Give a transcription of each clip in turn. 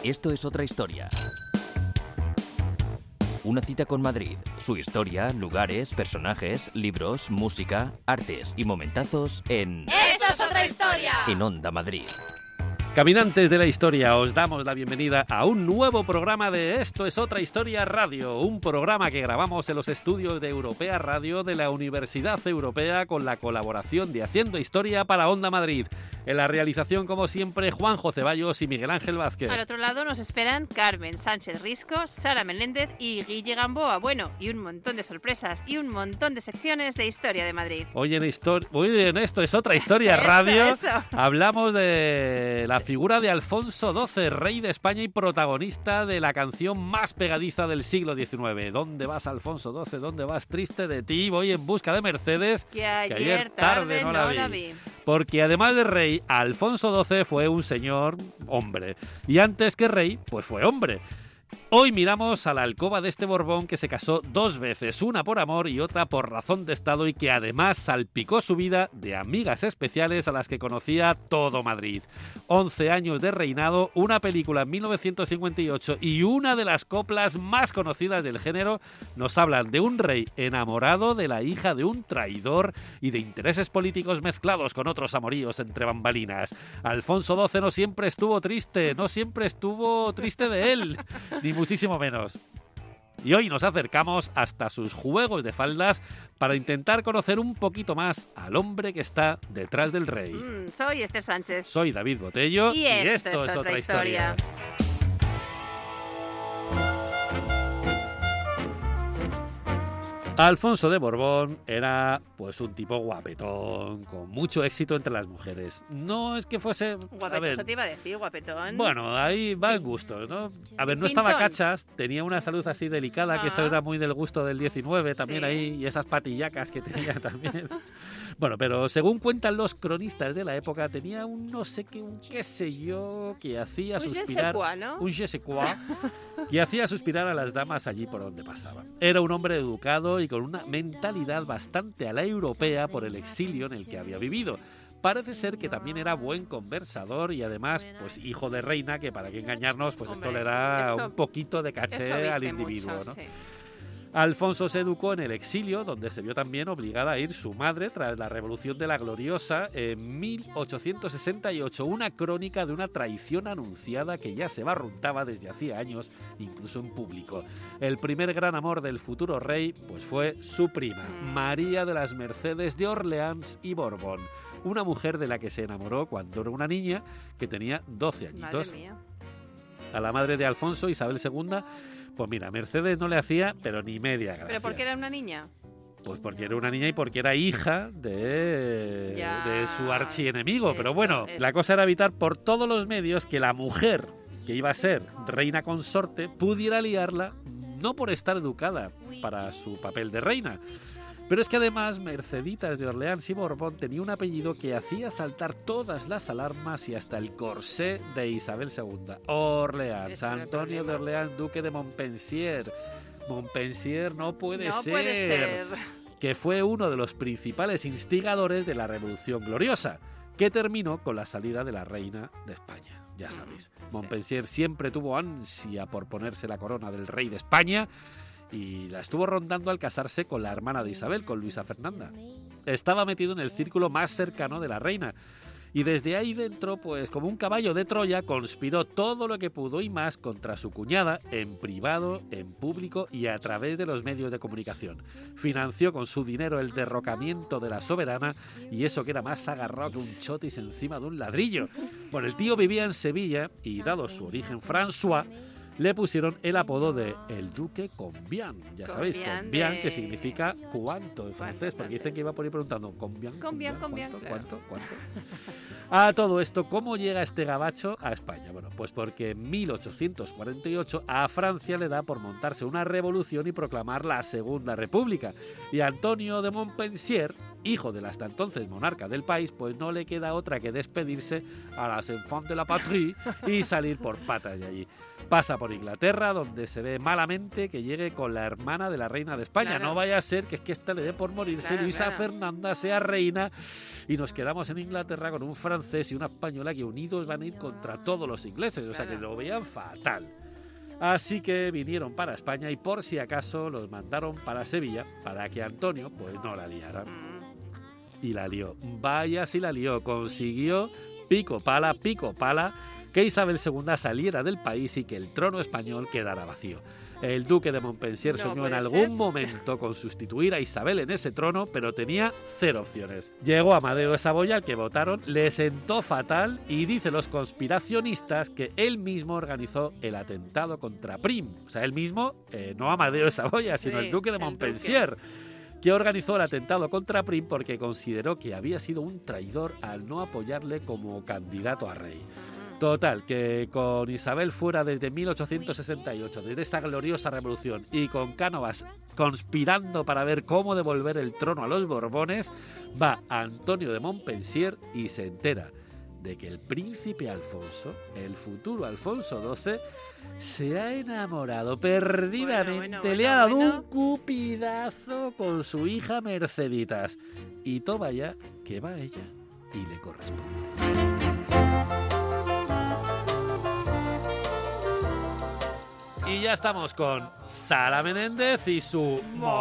Esto es otra historia. Una cita con Madrid, su historia, lugares, personajes, libros, música, artes y momentazos en... ¡Esto es otra historia! En Onda Madrid. Caminantes de la historia, os damos la bienvenida a un nuevo programa de Esto es otra historia radio, un programa que grabamos en los estudios de Europea Radio de la Universidad Europea con la colaboración de Haciendo Historia para Onda Madrid. En la realización, como siempre, Juanjo Ceballos y Miguel Ángel Vázquez. Al otro lado nos esperan Carmen Sánchez Risco, Sara Meléndez y Guille Gamboa. Bueno, y un montón de sorpresas y un montón de secciones de Historia de Madrid. Hoy en Esto es otra historia radio. Hablamos de la figura de Alfonso XII, rey de España y protagonista de la canción más pegadiza del siglo XIX. ¿Dónde vas, Alfonso XII? ¿Dónde vas? Triste de ti. Voy en busca de Mercedes, que ayer tarde no la vi. Porque además de rey, Alfonso XII fue un señor hombre. Y antes que rey, pues fue hombre. Hoy miramos a la alcoba de este Borbón que se casó dos veces, una por amor y otra por razón de Estado, y que además salpicó su vida de amigas especiales a las que conocía todo Madrid. 11 años de reinado, una película en 1958 y una de las coplas más conocidas del género nos hablan de un rey enamorado de la hija de un traidor y de intereses políticos mezclados con otros amoríos entre bambalinas. Alfonso XII no siempre estuvo triste de él, ni muchísimo menos. Y hoy nos acercamos hasta sus juegos de faldas para intentar conocer un poquito más al hombre que está detrás del rey. Soy Esther Sánchez. Soy David Botello y esto es otra historia. Alfonso de Borbón era pues un tipo guapetón, con mucho éxito entre las mujeres. No es que fuese... Guapetón, eso te iba a decir, guapetón. Bueno, ahí van gustos, ¿no? A ver, no estaba cachas, tenía una salud así delicada, que eso era muy del gusto del 19 también, sí. Ahí, y esas patillacas que tenía también. Bueno, pero según cuentan los cronistas de la época, tenía un no sé qué, un qué sé yo, que hacía suspirar... Un je sais quoi, que hacía suspirar a las damas allí por donde pasaba. Era un hombre educado y con una mentalidad bastante a la europea por el exilio en el que había vivido. Parece ser que también era buen conversador y además, pues hijo de reina, que para qué engañarnos, pues esto le da un poquito de caché al individuo, mucho, ¿no? Sí. Alfonso se educó en el exilio, donde se vio también obligada a ir su madre tras la Revolución de la Gloriosa en 1868, una crónica de una traición anunciada que ya se barruntaba desde hacía años, incluso en público. El primer gran amor del futuro rey pues fue su prima, María de las Mercedes de Orleans y Borbón, una mujer de la que se enamoró cuando era una niña que tenía 12 añitos. Madre mía. A la madre de Alfonso, Isabel II, pues mira, Mercedes no le hacía, pero ni media gracia. ¿Pero por qué era una niña? Pues porque era una niña y porque era hija de su archienemigo. Sí, pero bueno, la cosa era evitar por todos los medios que la mujer que iba a ser reina consorte pudiera liarla, no por estar educada para su papel de reina. Pero es que además Merceditas de Orleans y Borbón tenía un apellido que hacía saltar todas las alarmas y hasta el corsé de Isabel II. Orleans, Antonio de Orleans, duque de Montpensier. Montpensier no puede ser. Que fue uno de los principales instigadores de la Revolución Gloriosa, que terminó con la salida de la reina de España. Ya sabéis, Montpensier siempre tuvo ansia por ponerse la corona del rey de España, y la estuvo rondando al casarse con la hermana de Isabel, con Luisa Fernanda. Estaba metido en el círculo más cercano de la reina, y desde ahí dentro, pues como un caballo de Troya, conspiró todo lo que pudo y más contra su cuñada, en privado, en público y a través de los medios de comunicación. Financió con su dinero el derrocamiento de la soberana, y eso que era más agarrado que un chotis encima de un ladrillo. Bueno, el tío vivía en Sevilla y, dado su origen François, le pusieron el apodo de el Duque Combien. Ya sabéis, Combien, que significa cuánto en francés, porque dicen que iba por ahí preguntando Combien, ¿cuánto? A todo esto, ¿cómo llega este gabacho a España? Bueno, pues porque en 1848 a Francia le da por montarse una revolución y proclamar la Segunda República. Y Antonio de Montpensier hijo del hasta entonces monarca del país, pues no le queda otra que despedirse a las enfants de la patrie y salir por patas de allí. Pasa por Inglaterra, donde se ve malamente que llegue con la hermana de la reina de España. Claro. No vaya a ser que esta le dé por morirse, Claro, Luisa claro. Fernanda sea reina y nos quedamos en Inglaterra con un francés y una española que unidos van a ir contra todos los ingleses. O sea que Claro. lo veían fatal. Así que vinieron para España y por si acaso los mandaron para Sevilla para que Antonio pues no la liara. Y la lió. Vaya si la lió. Consiguió pico pala, que Isabel II saliera del país y que el trono español quedara vacío. El duque de Montpensier No soñó en puede algún ser. momento con sustituir a Isabel en ese trono, pero tenía 0 opciones. Llegó Amadeo de Saboya, al que votaron, le sentó fatal y dicen los conspiracionistas que él mismo organizó el atentado contra Prim. O sea, él mismo, no Amadeo de Saboya, sino Sí, el duque de el Montpensier, que organizó el atentado contra Prim porque consideró que había sido un traidor al no apoyarle como candidato a rey. Total, que con Isabel fuera desde 1868, desde esta gloriosa revolución, y con Cánovas conspirando para ver cómo devolver el trono a los Borbones, va Antonio de Montpensier y se entera de que el príncipe Alfonso, el futuro Alfonso XII, se ha enamorado perdidamente, Bueno, le ha dado bueno. un cupidazo con su hija Merceditas. Y toma ya que va ella y le corresponde. Y ya estamos con Sara Menéndez y su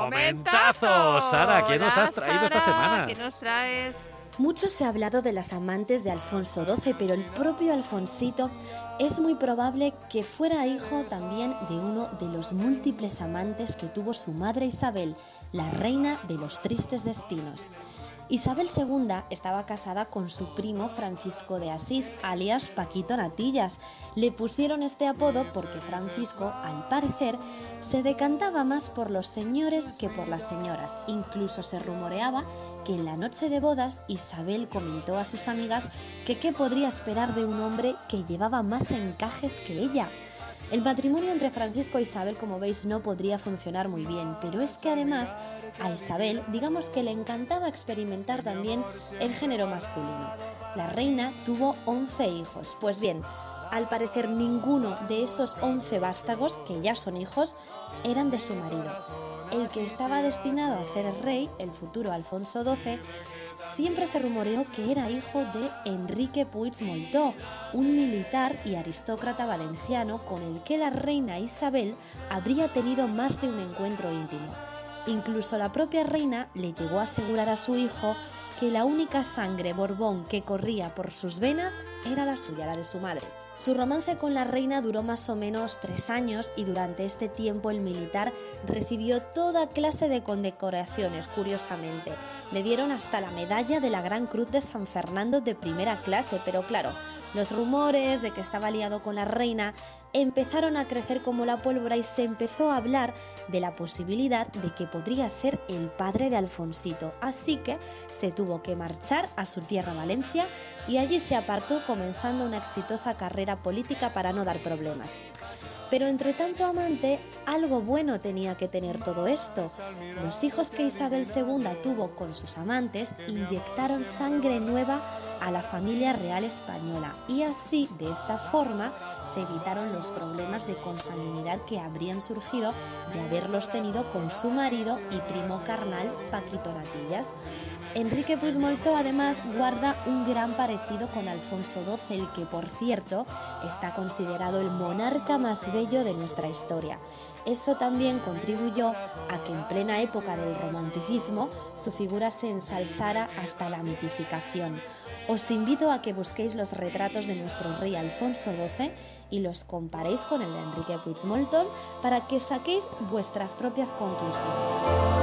momentazo. Sara, ¿qué nos Hola, has traído esta Sara, semana? ¿Qué nos traes? Mucho se ha hablado de las amantes de Alfonso XII, pero el propio Alfonsito es muy probable que fuera hijo también de uno de los múltiples amantes que tuvo su madre Isabel, la reina de los tristes destinos. Isabel II estaba casada con su primo Francisco de Asís, alias Paquito Natillas. Le pusieron este apodo porque Francisco, al parecer, se decantaba más por los señores que por las señoras. Incluso se rumoreaba que en la noche de bodas Isabel comentó a sus amigas que qué podría esperar de un hombre que llevaba más encajes que ella. El matrimonio entre Francisco e Isabel, como veis, no podría funcionar muy bien, pero es que además a Isabel, digamos que le encantaba experimentar también el género masculino. La reina tuvo 11 hijos. Pues bien, al parecer ninguno de esos 11 vástagos, que ya son hijos, eran de su marido. El que estaba destinado a ser rey, el futuro Alfonso XII, siempre se rumoreó que era hijo de Enrique Puigdemont, un militar y aristócrata valenciano con el que la reina Isabel habría tenido más de un encuentro íntimo. Incluso la propia reina le llegó a asegurar a su hijo que la única sangre Borbón que corría por sus venas era la suya, la de su madre. Su romance con la reina duró más o menos 3 años y durante este tiempo el militar recibió toda clase de condecoraciones, curiosamente. Le dieron hasta la medalla de la Gran Cruz de San Fernando de primera clase, pero claro, los rumores de que estaba liado con la reina empezaron a crecer como la pólvora y se empezó a hablar de la posibilidad de que podría ser el padre de Alfonsito. Así que se tuvo que marchar a su tierra Valencia y allí se apartó, comenzando una exitosa carrera política para no dar problemas. Pero entre tanto amante, algo bueno tenía que tener todo esto. Los hijos que Isabel II tuvo con sus amantes inyectaron sangre nueva a la familia real española y así, de esta forma, se evitaron los problemas de consanguinidad que habrían surgido de haberlos tenido con su marido y primo carnal Paquito Natillas. Enrique Puigdemont además guarda un gran parecido con Alfonso XII, el que por cierto está considerado el monarca más bello de nuestra historia. Eso también contribuyó a que en plena época del romanticismo su figura se ensalzara hasta la mitificación. Os invito a que busquéis los retratos de nuestro rey Alfonso XII y los comparéis con el de Enrique Puigdemont para que saquéis vuestras propias conclusiones.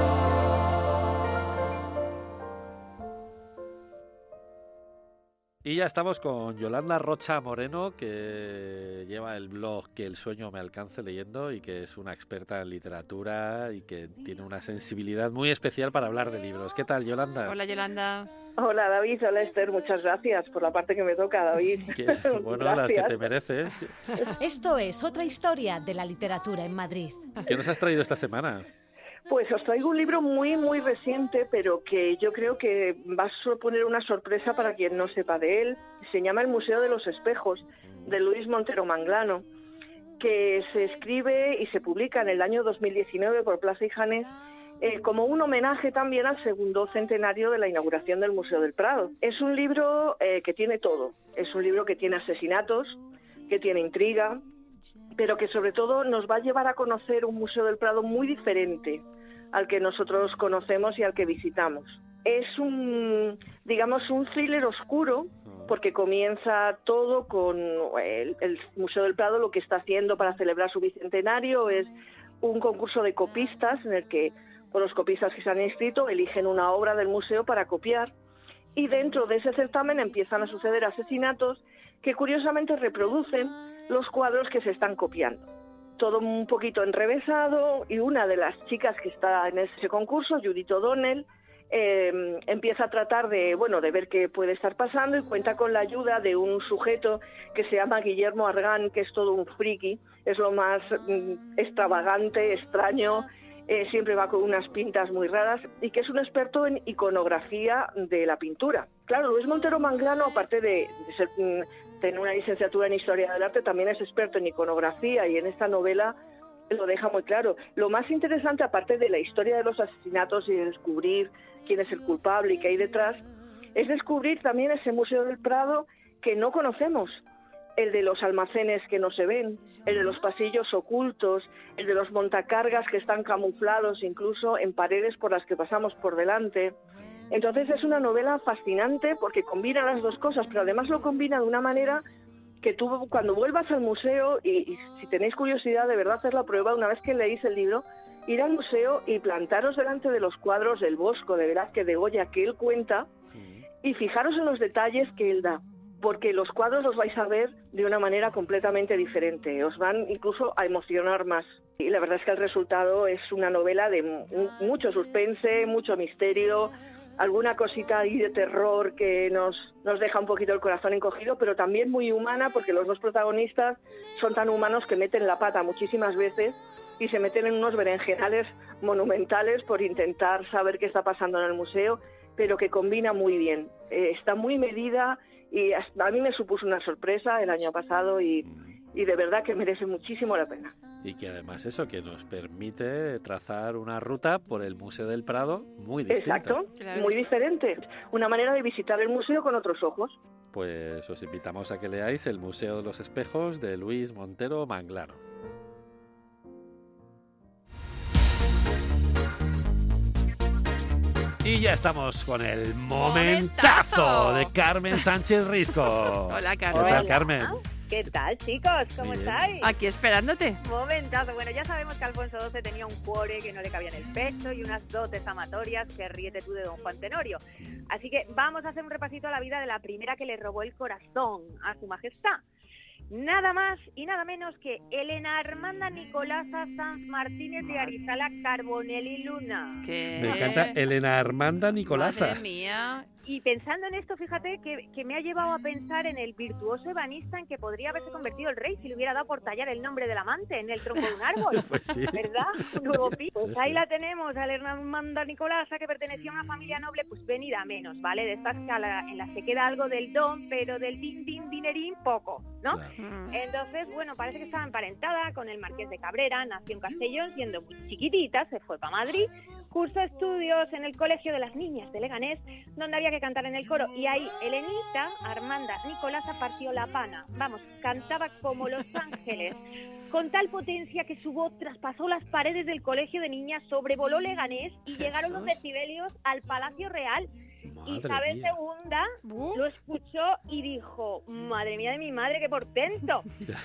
Y ya estamos con Yolanda Rocha Moreno, que lleva el blog Que el sueño me alcance leyendo y que es una experta en literatura y que tiene una sensibilidad muy especial para hablar de libros. ¿Qué tal, Yolanda? Hola, Yolanda. Hola, David. Hola, Esther. Muchas gracias por la parte que me toca, David. Bueno, las que te mereces. Esto es otra historia de la literatura en Madrid. ¿Qué nos has traído esta semana? Pues os traigo un libro muy, muy reciente, pero que yo creo que va a suponer una sorpresa para quien no sepa de él. Se llama El Museo de los Espejos, de Luis Montero Manglano, que se escribe y se publica en el año 2019 por Plaza y Janés, como un homenaje también al segundo centenario de la inauguración del Museo del Prado. Es un libro que tiene todo. Es un libro que tiene asesinatos, que tiene intriga, pero que sobre todo nos va a llevar a conocer un Museo del Prado muy diferente al que nosotros conocemos y al que visitamos. Es un thriller oscuro, porque comienza todo con el Museo del Prado. Lo que está haciendo para celebrar su bicentenario es un concurso de copistas en el que los copistas que se han inscrito eligen una obra del museo para copiar, y dentro de ese certamen empiezan a suceder asesinatos que curiosamente reproducen los cuadros que se están copiando. Todo un poquito enrevesado, y una de las chicas que está en ese concurso, Judith O'Donnell, empieza a tratar de ver qué puede estar pasando, y cuenta con la ayuda de un sujeto que se llama Guillermo Argan, que es todo un friki, es lo más extravagante, extraño, siempre va con unas pintas muy raras, y que es un experto en iconografía de la pintura. Claro, Luis Montero Manglano, aparte de tener una licenciatura en Historia del Arte, también es experto en iconografía, y en esta novela lo deja muy claro. Lo más interesante, aparte de la historia de los asesinatos y de descubrir quién es el culpable y qué hay detrás, es descubrir también ese Museo del Prado que no conocemos. El de los almacenes que no se ven, el de los pasillos ocultos, el de los montacargas que están camuflados incluso en paredes por las que pasamos por delante. Entonces es una novela fascinante porque combina las dos cosas, pero además lo combina de una manera que tú, cuando vuelvas al museo, y si tenéis curiosidad, de verdad, hacer la prueba una vez que leéis el libro, ir al museo y plantaros delante de los cuadros del Bosco de Velázquez de Goya que él cuenta, y fijaros en los detalles que él da, porque los cuadros los vais a ver de una manera completamente diferente, os van incluso a emocionar más. Y la verdad es que el resultado es una novela de mucho suspense, mucho misterio, alguna cosita ahí de terror que nos deja un poquito el corazón encogido, pero también muy humana, porque los dos protagonistas son tan humanos que meten la pata muchísimas veces y se meten en unos berenjenales monumentales por intentar saber qué está pasando en el museo, pero que combina muy bien. Está muy medida, y a mí me supuso una sorpresa el año pasado, y de verdad que merece muchísimo la pena. Y que además eso, que nos permite trazar una ruta por el Museo del Prado muy distinta. Exacto, muy diferente. Una manera de visitar el museo con otros ojos. Pues os invitamos a que leáis El Museo de los Espejos de Luis Montero Manglano. Y ya estamos con el momentazo de Carmen Sánchez Risco. Hola, Carmen. ¿Qué tal, Carmen? ¿Qué tal, chicos? ¿Cómo estáis? Aquí esperándote. Momentazo. Bueno, ya sabemos que Alfonso XII tenía un cuore que no le cabía en el pecho y unas dotes amatorias que ríete tú de don Juan Tenorio. Así que vamos a hacer un repasito a la vida de la primera que le robó el corazón a su majestad. Nada más y nada menos que Elena Armanda Nicolasa Sanz Martínez de Arizala Carbonelli Luna. ¿Qué? Me encanta Elena Armanda Nicolasa. Madre mía. Y pensando en esto, fíjate que me ha llevado a pensar en el virtuoso ebanista en que podría haberse convertido el rey si le hubiera dado por tallar el nombre del amante en el tronco de un árbol. Pues sí. ¿Verdad? Un nuevo pico. Pues Sí, ahí sí. la tenemos, a Elena Armanda Nicolasa, que pertenecía a una familia noble, pues venida menos, ¿vale? De esta escala en la que queda algo del don, pero del dinerín poco, ¿no? Claro. Entonces, bueno, parece que estaba emparentada con el marqués de Cabrera, nació en Castellón, siendo muy chiquitita, se fue para Madrid, cursó estudios en el Colegio de las Niñas de Leganés, donde había que cantar en el coro, y ahí Elenita Armanda Nicolasa partió la pana, vamos, cantaba como Los Ángeles, con tal potencia que su voz traspasó las paredes del Colegio de Niñas, sobrevoló Leganés y llegaron los decibelios al Palacio Real. Madre Isabel mía. II lo escuchó y dijo: madre mía de mi madre, qué portento.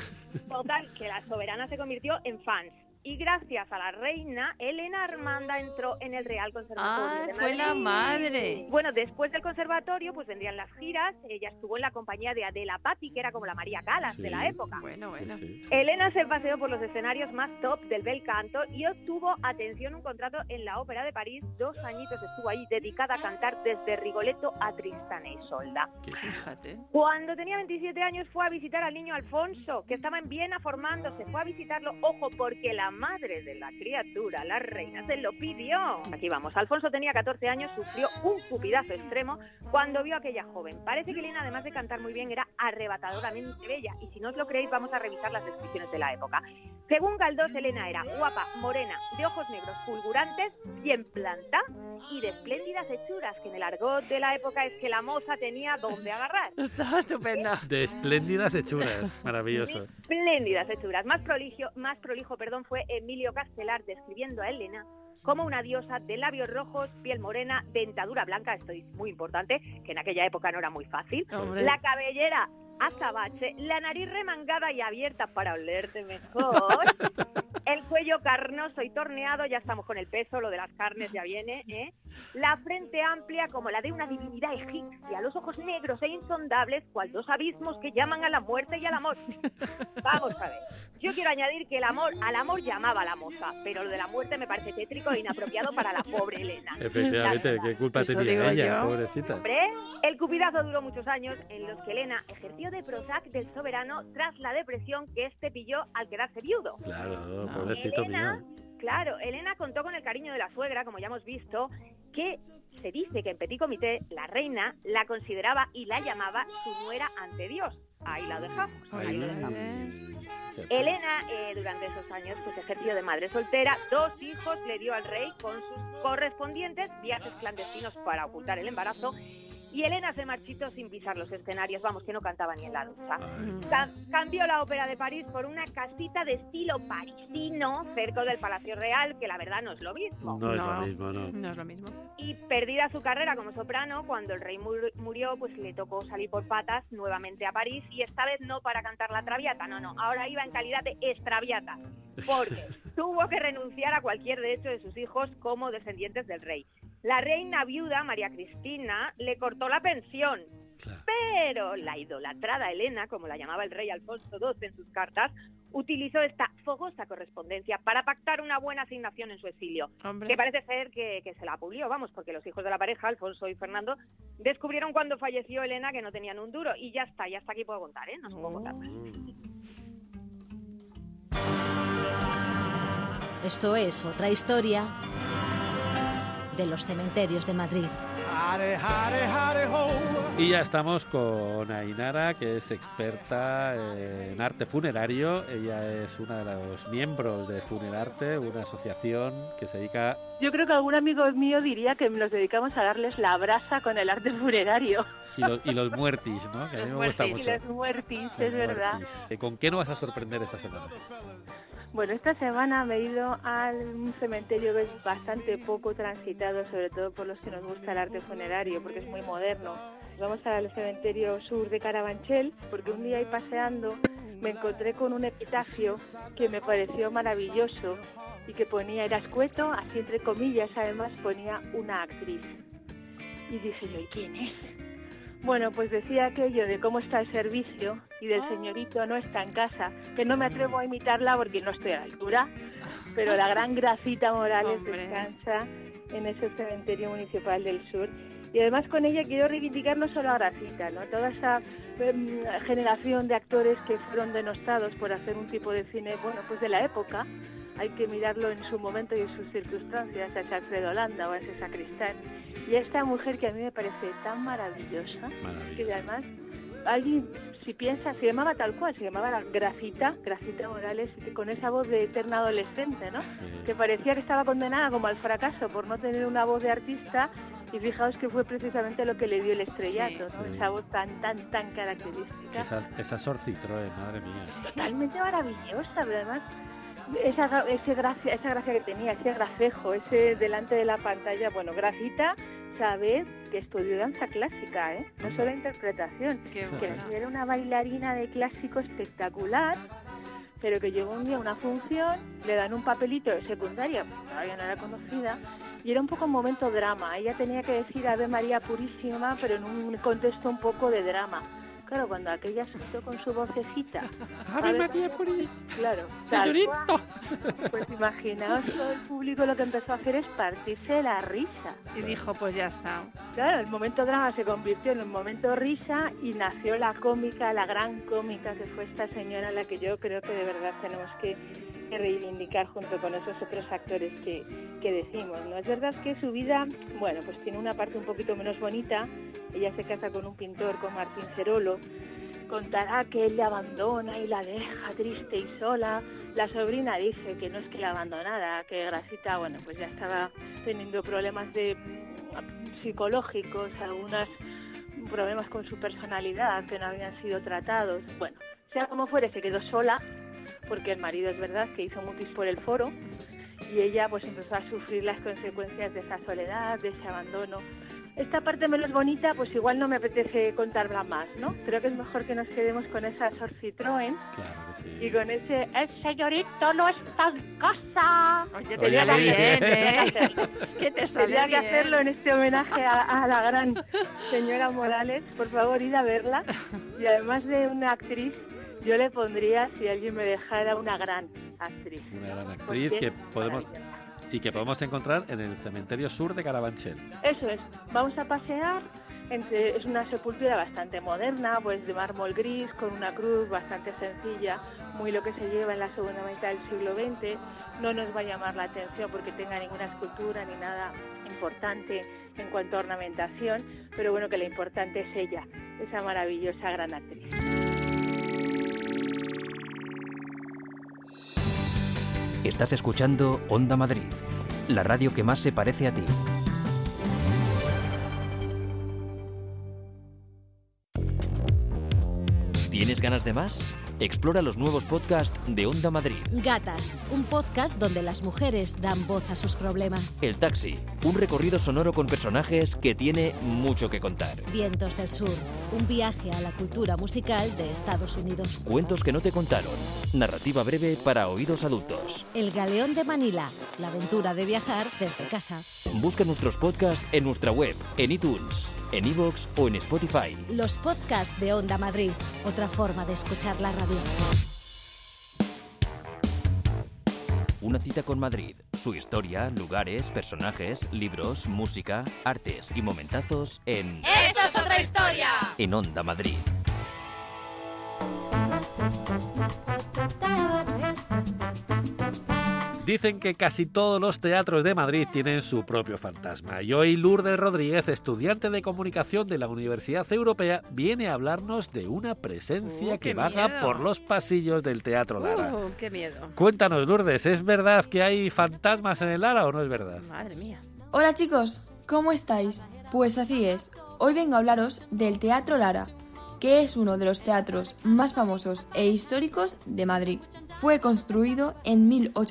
Total, que la soberana se convirtió en fans. Y gracias a la reina, Elena Armanda entró en el Real Conservatorio de Fue Madrid. la madre. Bueno, después del conservatorio, pues vendrían las giras. Ella estuvo en la compañía de Adela Patti, que era como la María Callas de la época. Bueno. Sí, sí. Elena se paseó por los escenarios más top del bel canto y obtuvo, atención, un contrato en la Ópera de París. 2 añitos estuvo ahí dedicada a cantar desde Rigoletto a Tristán e Isolda. Fíjate. Cuando tenía 27 años fue a visitar al niño Alfonso, que estaba en Viena formándose. Fue a visitarlo, ojo, porque la madre de la criatura, la reina, se lo pidió. Aquí vamos, Alfonso tenía 14 años, sufrió un cupidazo extremo cuando vio a aquella joven. Parece que Elena, además de cantar muy bien, era arrebatadoramente bella, y si no os lo creéis, vamos a revisar las descripciones de la época. Según Galdós, Elena era guapa, morena, de ojos negros fulgurantes, bien planta y de espléndidas hechuras, que en el argot de la época es que la moza tenía donde agarrar. Estaba estupenda. De espléndidas hechuras, maravilloso. Espléndidas hechuras. Más prolijo, fue Emilio Castelar, describiendo a Elena como una diosa de labios rojos, piel morena, dentadura blanca, esto es muy importante, que en aquella época no era muy fácil, Hombre. la cabellera azabache, la nariz remangada y abierta para olerte mejor, el cuello carnoso y torneado, ya estamos con el peso, lo de las carnes ya viene, la frente amplia como la de una divinidad egipcia, los ojos negros e insondables, cual dos abismos que llaman a la muerte y al amor. Vamos a ver. Yo quiero añadir que al amor llamaba a la moza, pero lo de la muerte me parece tétrico e inapropiado para la pobre Elena. Efectivamente, ¿qué culpa Eso tenía digo ella, yo. pobrecita? Hombre, el cupidazo duró muchos años en los que Elena ejerció de Prozac del soberano tras la depresión que este pilló al quedarse viudo. Claro, pobrecito Elena, mío. claro, Elena contó con el cariño de la suegra, como ya hemos visto, que se dice que en Petit Comité la reina la consideraba y la llamaba su nuera ante Dios. Ahí la dejamos, ahí lo dejamos. Elena, durante esos años, pues ejerció de madre soltera, 2 hijos le dio al rey con sus correspondientes viajes clandestinos para ocultar el embarazo, y Elena se marchitó sin pisar los escenarios, vamos, que no cantaba ni en la ducha. Cambió la ópera de París por una casita de estilo parisino, cerca del Palacio Real, que la verdad no es lo mismo. No es lo mismo, no. No es lo mismo. Y perdida su carrera como soprano, cuando el rey murió, pues le tocó salir por patas nuevamente a París, y esta vez no para cantar la Traviata, no, ahora iba en calidad de extraviata, porque tuvo que renunciar a cualquier derecho de sus hijos como descendientes del rey. La reina viuda, María Cristina, le cortó la pensión, Claro. pero la idolatrada Elena, como la llamaba el rey Alfonso II en sus cartas, utilizó esta fogosa correspondencia para pactar una buena asignación en su exilio, Hombre. que parece ser que se la pulió, vamos, porque los hijos de la pareja, Alfonso y Fernando, descubrieron cuando falleció Elena que no tenían un duro, y ya está aquí puedo contar, no os puedo contar más. Esto es otra historia de los cementerios de Madrid. Y ya estamos con Ainara, que es experta en arte funerario. Ella es una de los miembros de Funerarte, una asociación que se dedica... Yo creo que algún amigo mío diría que nos dedicamos a darles la brasa con el arte funerario. Y los muertis, ¿no? Que a mí me gusta Los mucho. Y los muertis, Los es verdad. muertis. ¿Con qué nos vas a sorprender esta semana? Bueno, esta semana me he ido a un cementerio que es bastante poco transitado, sobre todo por los que nos gusta el arte funerario, porque es muy moderno. Vamos al cementerio sur de Carabanchel, porque un día ahí paseando me encontré con un epitafio que me pareció maravilloso y que ponía, era escueto, así entre comillas, además ponía una actriz. Y dije yo, ¿y quién es? Bueno, pues decía aquello de cómo está el servicio y del señorito no está en casa, que no me atrevo a imitarla porque no estoy a la altura, pero la gran Gracita Morales Hombre. descansa en ese cementerio municipal del sur. Y además con ella quiero reivindicar no solo a Gracita, ¿no? Toda esa generación de actores que fueron denostados por hacer un tipo de cine, bueno, pues de la época. Hay que mirarlo en su momento y en sus circunstancias, a ese Alfredo Landa o a ese Sacristán. Y a esta mujer que a mí me parece tan maravillosa, que además alguien, si piensa, se llamaba tal cual, se llamaba Gracita Morales, y con esa voz de eterna adolescente, ¿no? Que parecía que estaba condenada como al fracaso por no tener una voz de artista, y fijaos que fue precisamente lo que le dio el estrellato, ¿no? Sí. Esa voz tan característica. Esa Sor Citroën, madre mía. Totalmente maravillosa, pero además esa gracia que tenía, ese gracejo, ese delante de la pantalla. Bueno, Gracita, sabes que estudió danza clásica, no solo interpretación, Qué que bueno. era una bailarina de clásico espectacular, pero que llegó un día a una función, le dan un papelito de secundaria, todavía no era conocida, y era un poco un momento drama. Ella tenía que decir Ave María Purísima, pero en un contexto un poco de drama. Claro, cuando aquella soltó con su vocecita ¡Ave María Purísima! Claro, ¡Señorito! pues imaginaos, todo el público lo que empezó a hacer es partirse de la risa. Y dijo, pues ya está. Claro, el momento drama se convirtió en un momento risa y nació la cómica, la gran cómica que fue esta señora, a la que yo creo que de verdad tenemos que que reivindicar junto con esos otros actores que decimos, ¿no? Es verdad que su vida, bueno, pues tiene una parte un poquito menos bonita. Ella se casa con un pintor, con Martín Serolo. Contará que él le abandona y la deja triste y sola. La sobrina dice que no es que la abandonara, que Grasita, bueno, pues ya estaba teniendo problemas psicológicos, algunos problemas con su personalidad que no habían sido tratados. Bueno, sea como fuere, se quedó sola, porque el marido es verdad que hizo mutis por el foro, y ella pues empezó a sufrir las consecuencias de esa soledad, de ese abandono. Esta parte menos bonita, pues igual no me apetece contarla más, ¿no? Creo que es mejor que nos quedemos con esa Sor Citroën, Claro que sí. y con ese "el señorito no está en casa". Oye, te sale bien, bien, ¿eh? Que te sale Tendría que bien. hacerlo en este homenaje a la gran señora Morales. Por favor, id a verla. Y además de una actriz, yo le pondría, si alguien me dejara, una gran actriz. Una gran actriz Porque que es podemos encontrar en el cementerio sur de Carabanchel. Eso es, vamos a pasear. Es una sepultura bastante moderna, pues de mármol gris, con una cruz bastante sencilla, muy lo que se lleva en la segunda mitad del siglo XX. No nos va a llamar la atención porque tenga ninguna escultura ni nada importante en cuanto a ornamentación, pero bueno, que lo importante es ella, esa maravillosa gran actriz. Estás escuchando Onda Madrid, la radio que más se parece a ti. ¿Tienes ganas de más? Explora los nuevos podcasts de Onda Madrid. Gatas, un podcast donde las mujeres dan voz a sus problemas. El Taxi, un recorrido sonoro con personajes que tiene mucho que contar. Vientos del Sur, un viaje a la cultura musical de Estados Unidos. Cuentos que no te contaron. Narrativa breve para oídos adultos. El Galeón de Manila, la aventura de viajar desde casa. Busca nuestros podcasts en nuestra web, en iTunes, en iVoox o en Spotify. Los podcasts de Onda Madrid, otra forma de escuchar la radio. Una cita con Madrid. Su historia, lugares, personajes, libros, música, artes y momentazos en... ¡Esto es otra historia! En Onda Madrid. Dicen que casi todos los teatros de Madrid tienen su propio fantasma. Y hoy Lourdes Rodríguez, estudiante de comunicación de la Universidad Europea, viene a hablarnos de una presencia que qué vaga miedo. por los pasillos del Teatro Lara. ¡Qué miedo! Cuéntanos, Lourdes, ¿es verdad que hay fantasmas en el Lara o no es verdad? Madre mía. Hola chicos, ¿cómo estáis? Pues así es, hoy vengo a hablaros del Teatro Lara, que es uno de los teatros más famosos e históricos de Madrid. Fue construido en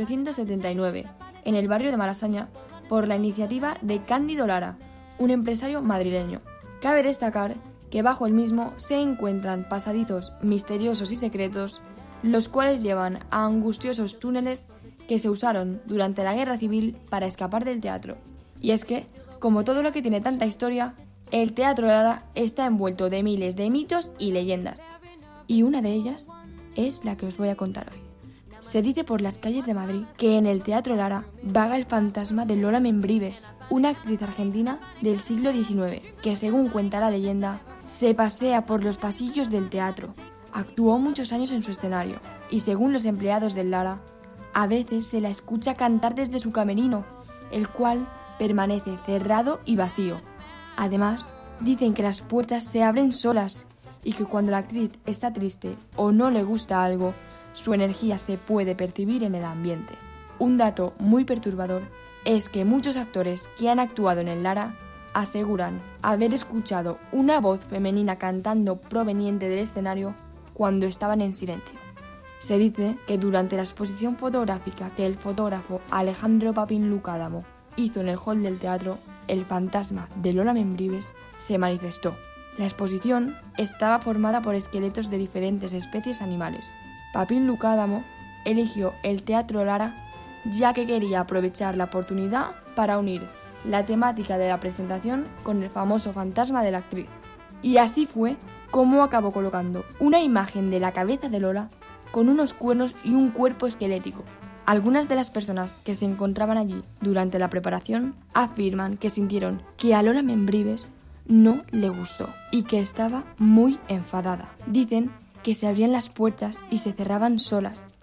1879, en el barrio de Malasaña, por la iniciativa de Cándido Lara, un empresario madrileño. Cabe destacar que bajo el mismo se encuentran pasadizos misteriosos y secretos, los cuales llevan a angustiosos túneles que se usaron durante la Guerra Civil para escapar del teatro. Y es que, como todo lo que tiene tanta historia, el Teatro Lara está envuelto de miles de mitos y leyendas. Y una de ellas es la que os voy a contar hoy. Se dice por las calles de Madrid que en el Teatro Lara vaga el fantasma de Lola Membrives, una actriz argentina del siglo XIX, que según cuenta la leyenda, se pasea por los pasillos del teatro. Actuó muchos años en su escenario y según los empleados del Lara, a veces se la escucha cantar desde su camerino, el cual permanece cerrado y vacío. Además, dicen que las puertas se abren solas y que cuando la actriz está triste o no le gusta algo, su energía se puede percibir en el ambiente. Un dato muy perturbador es que muchos actores que han actuado en el Lara aseguran haber escuchado una voz femenina cantando proveniente del escenario cuando estaban en silencio. Se dice que durante la exposición fotográfica que el fotógrafo Alejandro Papín Lucádamo hizo en el hall del teatro, el fantasma de Lola Membrives se manifestó. La exposición estaba formada por esqueletos de diferentes especies animales. Papín Lucádamo eligió el Teatro Lara ya que quería aprovechar la oportunidad para unir la temática de la presentación con el famoso fantasma de la actriz. Y así fue como acabó colocando una imagen de la cabeza de Lola con unos cuernos y un cuerpo esquelético. Algunas de las personas que se encontraban allí durante la preparación afirman que sintieron que a Lola Membrives no le gustó y que estaba muy enfadada. Dicen que se abrían las puertas y se cerraban solas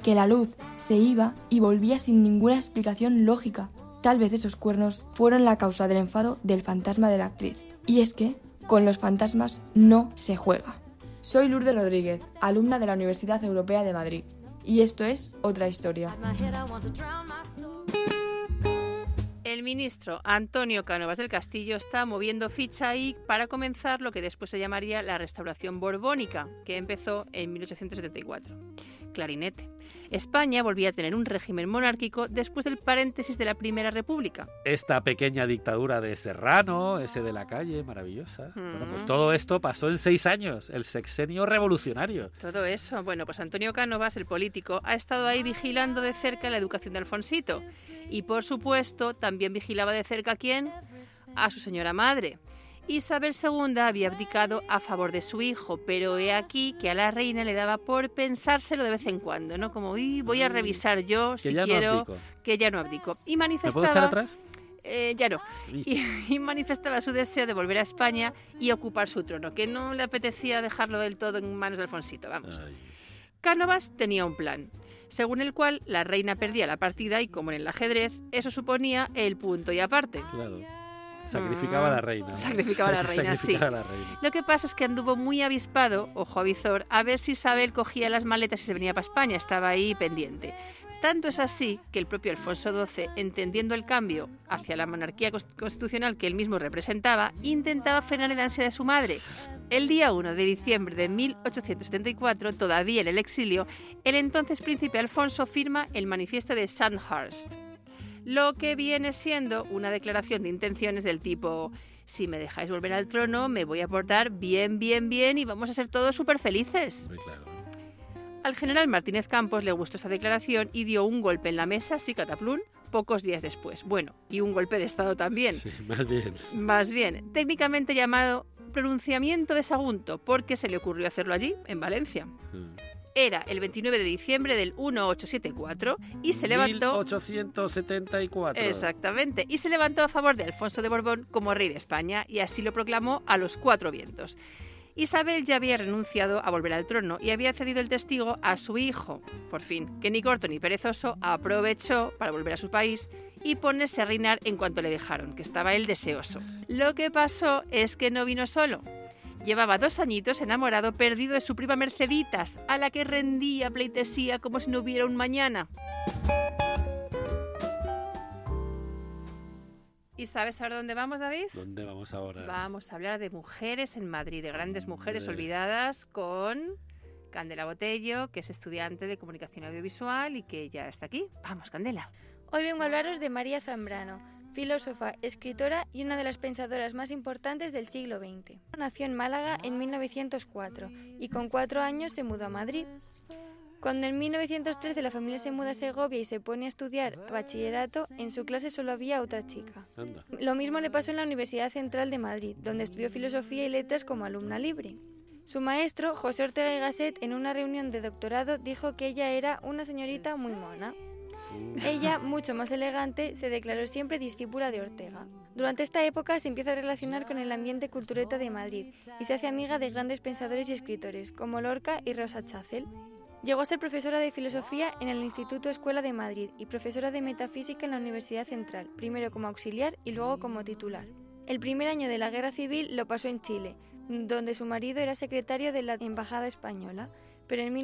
que la luz se iba y volvía sin ninguna explicación lógica. Tal vez esos cuernos fueron la causa del enfado del fantasma de la actriz. Y es que, con los fantasmas no se juega. Soy Lourdes Rodríguez, alumna de la Universidad Europea de Madrid. Y esto es Otra Historia. El ministro Antonio Cánovas del Castillo está moviendo ficha ahí para comenzar lo que después se llamaría la Restauración Borbónica, que empezó en 1874. Clarinete. España volvía a tener un régimen monárquico después del paréntesis de la Primera República. Esta pequeña dictadura de Serrano, ese de la calle, maravillosa. Bueno, pues todo esto pasó en 6 años, el sexenio revolucionario. Todo eso. Bueno, pues Antonio Cánovas, el político, ha estado ahí vigilando de cerca la educación de Alfonsito. Y, por supuesto, también vigilaba de cerca ¿a quién? A su señora madre. Isabel II había abdicado a favor de su hijo, pero he aquí que a la reina le daba por pensárselo de vez en cuando, ¿no? Como, voy a revisar yo si quiero que ya no abdico. Y manifestaba... ¿Me puedo echar atrás? Ya no. Y manifestaba su deseo de volver a España y ocupar su trono, que no le apetecía dejarlo del todo en manos de Alfonsito, vamos. Ay. Cánovas tenía un plan, según el cual la reina perdía la partida y, como en el ajedrez, eso suponía el punto y aparte. Claro. Sacrificaba a la reina. Sacrificaba a la reina, sí. Lo que pasa es que anduvo muy avispado, ojo avizor, a ver si Isabel cogía las maletas y se venía para España. Estaba ahí pendiente. Tanto es así que el propio Alfonso XII, entendiendo el cambio hacia la monarquía constitucional que él mismo representaba, intentaba frenar el ansia de su madre. El día 1 de diciembre de 1874, todavía en el exilio, el entonces príncipe Alfonso firma el manifiesto de Sandhurst, lo que viene siendo una declaración de intenciones del tipo: si me dejáis volver al trono, me voy a portar bien, bien, bien y vamos a ser todos súper felices. Muy claro. Al general Martínez Campos le gustó esta declaración y dio un golpe en la mesa, sí, cataplún, pocos días después. Bueno, y un golpe de Estado también. Sí, más bien. Más bien, técnicamente llamado pronunciamiento de Sagunto, porque se le ocurrió hacerlo allí, en Valencia. Era el 29 de diciembre del 1874 y se levantó... 1874. Exactamente. Y se levantó a favor de Alfonso de Borbón como rey de España y así lo proclamó a los 4 vientos. Isabel ya había renunciado a volver al trono y había cedido el testigo a su hijo. Por fin, que ni corto ni perezoso aprovechó para volver a su país y ponerse a reinar en cuanto le dejaron, que estaba él deseoso. Lo que pasó es que no vino solo. Llevaba 2 añitos enamorado, perdido de su prima Merceditas, a la que rendía pleitesía como si no hubiera un mañana. ¿Y sabes ahora dónde vamos, David? ¿Dónde vamos ahora? Vamos a hablar de mujeres en Madrid, de grandes mujeres olvidadas, con Candela Botello, que es estudiante de comunicación audiovisual y que ya está aquí. Vamos, Candela. Hoy vengo a hablaros de María Zambrano, filósofa, escritora y una de las pensadoras más importantes del siglo XX. Nació en Málaga en 1904 y con 4 años se mudó a Madrid. Cuando en 1913 la familia se muda a Segovia y se pone a estudiar bachillerato, en su clase solo había otra chica. Anda. Lo mismo le pasó en la Universidad Central de Madrid, donde estudió filosofía y letras como alumna libre. Su maestro, José Ortega y Gasset, en una reunión de doctorado, dijo que ella era una señorita muy mona. Ella, mucho más elegante, se declaró siempre discípula de Ortega. Durante esta época se empieza a relacionar con el ambiente cultureta de Madrid y se hace amiga de grandes pensadores y escritores como Lorca y Rosa Chacel. Llegó a ser profesora de filosofía en el Instituto Escuela de Madrid y profesora de metafísica en la Universidad Central, primero como auxiliar y luego como titular. El primer año de la Guerra Civil lo pasó en Chile, donde su marido era secretario de la Embajada Española, pero en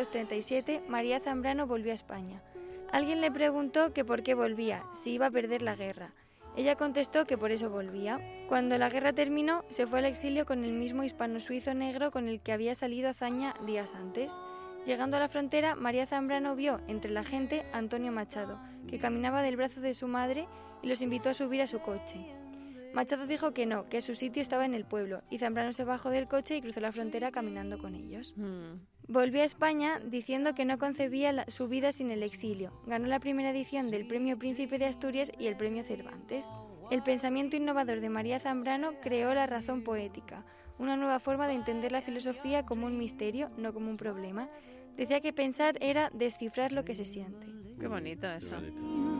1937 María Zambrano volvió a España. Alguien le preguntó que por qué volvía, si iba a perder la guerra. Ella contestó que por eso volvía. Cuando la guerra terminó, se fue al exilio con el mismo hispano-suizo negro con el que había salido a Azaña días antes. Llegando a la frontera, María Zambrano vio entre la gente a Antonio Machado, que caminaba del brazo de su madre y los invitó a subir a su coche. Machado dijo que no, que su sitio estaba en el pueblo, y Zambrano se bajó del coche y cruzó la frontera caminando con ellos. Volvió a España diciendo que no concebía su vida sin el exilio. Ganó la primera edición del Premio Príncipe de Asturias y el Premio Cervantes. El pensamiento innovador de María Zambrano creó la razón poética, una nueva forma de entender la filosofía como un misterio, no como un problema. Decía que pensar era descifrar lo que se siente. Qué bonito eso. Qué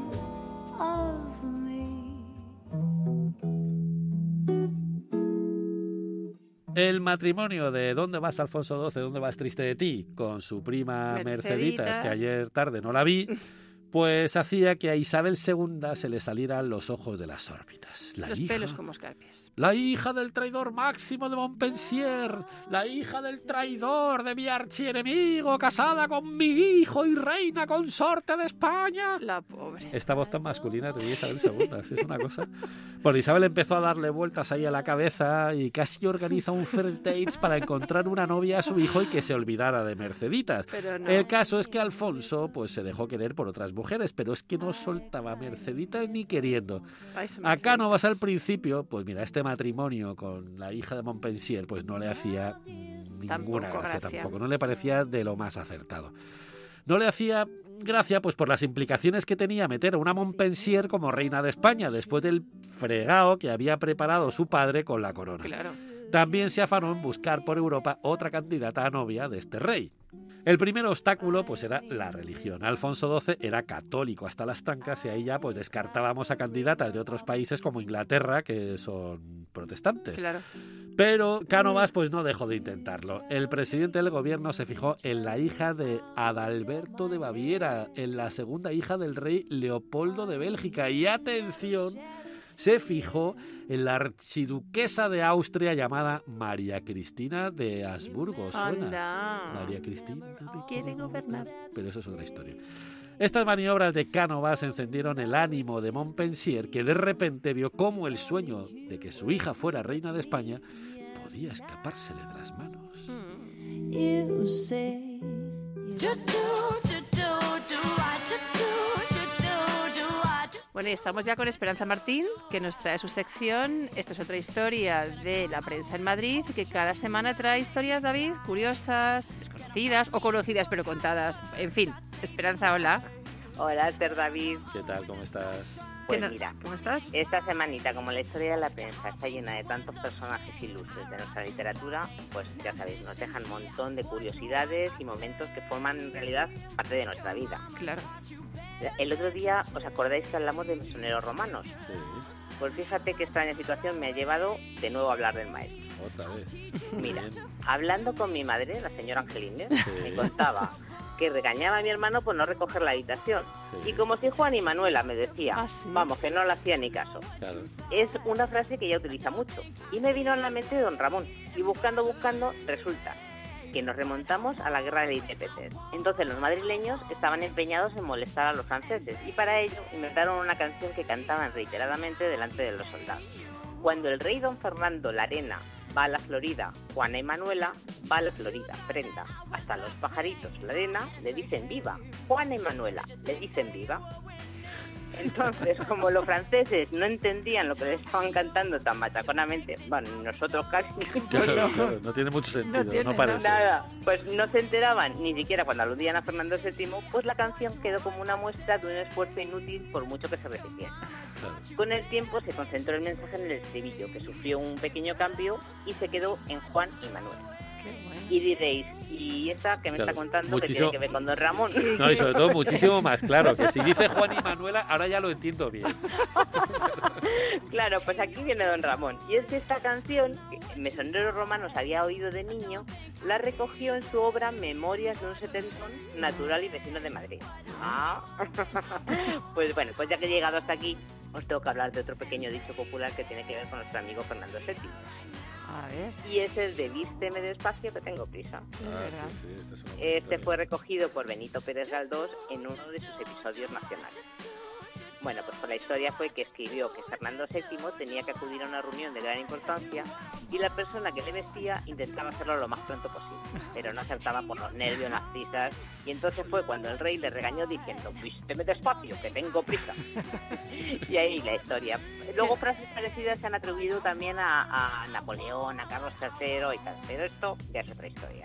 bonito. El matrimonio de ¿Dónde vas, Alfonso XII? ¿Dónde vas, triste de ti? Con su prima Merceditas, que ayer tarde no la vi, pues hacía que a Isabel II se le salieran los ojos de las órbitas. Los pelos como escarpias. La hija del traidor Máximo de Montpensier, la hija del traidor de mi archienemigo, casada con mi hijo y reina consorte de España. La pobre. Esta voz tan masculina tenía Isabel II, es una cosa. Bueno, Isabel empezó a darle vueltas ahí a la cabeza y casi organiza un first dates para encontrar una novia a su hijo y que se olvidara de Merceditas. Pero no. El caso es que Alfonso pues se dejó querer por otras mujeres, pero es que no soltaba a Merceditas ni queriendo. A Cánovas al principio, pues mira, este matrimonio con la hija de Montpensier pues no le hacía ninguna gracia tampoco, no le parecía de lo más acertado. No le hacía gracia pues por las implicaciones que tenía meter a una Montpensier como reina de España después del fregado que había preparado su padre con la corona. Claro. También se afanó en buscar por Europa otra candidata a novia de este rey. El primer obstáculo pues era la religión. Alfonso XII era católico hasta las trancas y ahí ya pues descartábamos a candidatas de otros países como Inglaterra, que son protestantes. Claro. Pero Cánovas pues no dejó de intentarlo. El presidente del gobierno se fijó en la hija de Adalberto de Baviera, en la segunda hija del rey Leopoldo de Bélgica y, atención, se fijó en la archiduquesa de Austria llamada María Cristina de Habsburgo. ¿Suena? Anda. María Cristina quiere gobernar. Pero eso es otra historia. Estas maniobras de Cánovas encendieron el ánimo de Montpensier, que de repente vio cómo el sueño de que su hija fuera reina de España podía escapársele de las manos. Bueno, y estamos ya con Esperanza Martín, que nos trae su sección. Esta es otra historia de la prensa en Madrid, que cada semana trae historias, David, curiosas, desconocidas o conocidas pero contadas. En fin, Esperanza, hola. Hola, Esther, David. ¿Qué tal? ¿Cómo estás? Pues mira, ¿cómo estás? Esta semanita, como la historia de la prensa está llena de tantos personajes ilustres de nuestra literatura, pues ya sabéis, nos dejan un montón de curiosidades y momentos que forman en realidad parte de nuestra vida. Claro. El otro día, ¿os acordáis que hablamos de mesoneros romanos? Sí. Pues fíjate qué extraña situación me ha llevado de nuevo a hablar del maestro. Otra vez. Mira, hablando con mi madre, la señora Angelines, me contaba que regañaba a mi hermano por no recoger la habitación. Sí. Y como si Juan y Manuela me decía, ¿sí? Vamos, que no le hacía ni caso. Claro. Es una frase que ella utiliza mucho. Y me vino a la mente don Ramón. Y buscando, resulta que nos remontamos a la guerra de la independencia. Entonces los madrileños estaban empeñados en molestar a los franceses y para ello inventaron una canción que cantaban reiteradamente delante de los soldados. Cuando el rey don Fernando Larena va a la Florida, Juana y Manuela va a la Florida, Brenda. Hasta los pajaritos Larena le dicen viva, Juana y Manuela le dicen viva. Entonces, como los franceses no entendían lo que les estaban cantando tan machaconamente, bueno, nosotros casi... Claro, no tiene mucho sentido, no parece. Nada, pues no se enteraban, ni siquiera cuando aludían a Fernando VII, pues la canción quedó como una muestra de un esfuerzo inútil por mucho que se repitiera. Claro. Con el tiempo se concentró el mensaje en el estribillo, que sufrió un pequeño cambio y se quedó en Juan y Manuel. Y diréis, ¿y esa que me está contando que tiene que ver con don Ramón? No, y sobre todo muchísimo más claro, que si dice Juan y Manuela, ahora ya lo entiendo bien. Claro, pues aquí viene don Ramón. Y es que esta canción, que Mesoneros Romanos había oído de niño, la recogió en su obra Memorias de un setentón natural y vecino de Madrid. Pues bueno, pues ya que he llegado hasta aquí, os tengo que hablar de otro pequeño dicho popular que tiene que ver con nuestro amigo Fernando VII. A ver. Y es el de vísteme despacio que tengo prisa. Sí, este fue recogido por Benito Pérez Galdós en uno de sus episodios nacionales. Bueno, pues la historia fue que escribió que Fernando VII tenía que acudir a una reunión de gran importancia y la persona que le vestía intentaba hacerlo lo más pronto posible, pero no acertaba por los nervios, las prisas, y entonces fue cuando el rey le regañó diciendo, vísteme despacio, que tengo prisa. Y ahí la historia. Luego frases parecidas se han atribuido también a Napoleón, a Carlos III y tal, pero esto ya es otra historia.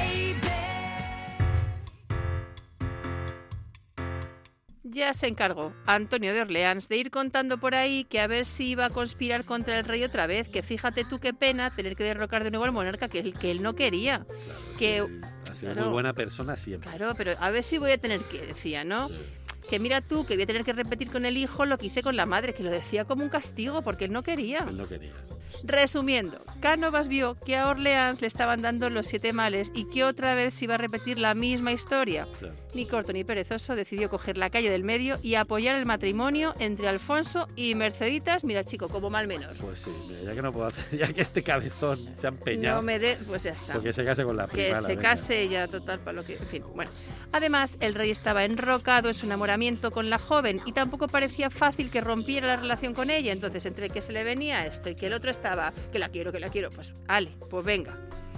Ya se encargó Antonio de Orleans de ir contando por ahí que a ver si iba a conspirar contra el rey otra vez, que fíjate tú qué pena tener que derrocar de nuevo al monarca que él no quería. Claro, ha sido muy buena persona siempre. Claro, pero a ver si voy a tener que, decía, ¿no? Sí. que mira tú, que voy a tener que repetir con el hijo lo que hice con la madre, que lo decía como un castigo, porque él no quería. Él no quería. Resumiendo, Cánovas vio que a Orleans le estaban dando los 7 males y que otra vez se iba a repetir la misma historia. Claro. Ni corto ni perezoso, decidió coger la calle del medio y apoyar el matrimonio entre Alfonso y Merceditas, mira chico, como mal menor. Pues sí, ya que no puedo hacer, ya que este cabezón se ha empeñado. No me dé, pues ya está. Porque se case con la prima. Que se case ya, total, para lo que... En fin, bueno. Además, el rey estaba enrocado en su enamoramiento con la joven y tampoco parecía fácil que rompiera la relación con ella. Entonces, entre que se le venía esto y que el otro estaba, que la quiero, pues ale, pues venga.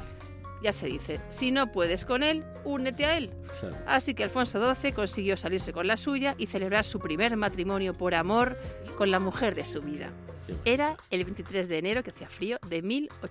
Ya se dice, si no puedes con él, únete a él. Claro. Así que Alfonso XII consiguió salirse con la suya y celebrar su primer matrimonio por amor con la mujer de su vida. Era el 23 de enero, que hacía frío, de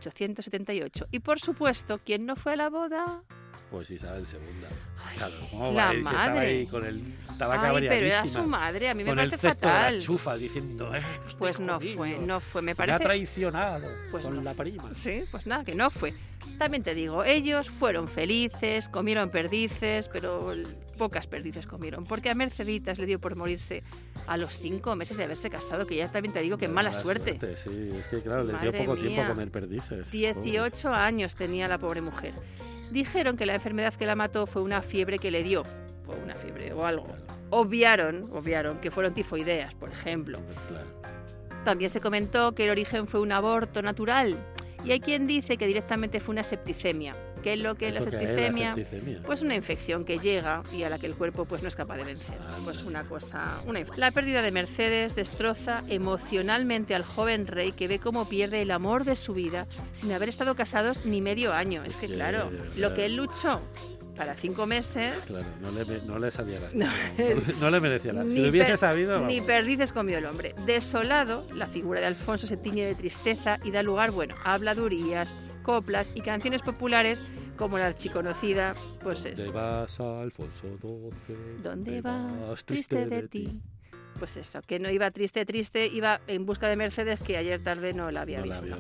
1878. Y por supuesto, ¿quién no fue a la boda? Pues Isabel II. Claro, ¿cómo la va? madre. Estaba ahí con el tabaco. Ay, pero era su madre, a mí me parece fatal. Con el cesto de la chufa diciendo, pues no fue, me parece. Me ha traicionado pues con no. la prima. Sí, pues nada, que no fue. También te digo, ellos fueron felices, comieron perdices, pero pocas perdices comieron, porque a Merceditas le dio por morirse a los 5 meses de haberse casado, que ya también te digo que mala suerte. Sí, es que claro, le dio poco tiempo a comer perdices. 18 años tenía la pobre mujer. Dijeron que la enfermedad que la mató fue una fiebre que le dio, o una fiebre o algo. Claro. Obviaron que fueron tifoideas, por ejemplo. Claro. También se comentó que el origen fue un aborto natural. Y hay quien dice que directamente fue una septicemia. ¿Qué es lo que es la septicemia? Pues una infección que llega y a la que el cuerpo pues no es capaz de vencer. Pues una cosa... La pérdida de Mercedes destroza emocionalmente al joven rey, que ve cómo pierde el amor de su vida sin haber estado casados ni medio año. Es que claro, lo que él luchó para 5 meses... Claro, no le salía la... No le merecía la... Si lo hubiese sabido... Vamos. Ni perdices comió el hombre. Desolado, la figura de Alfonso se tiñe de tristeza y da lugar, a habladurías, coplas y canciones populares como la archiconocida, pues es... ¿Dónde vas, Alfonso XII? ¿Dónde vas, triste de ti? Pues eso, que no iba triste, iba en busca de Mercedes, que ayer tarde no la había visto.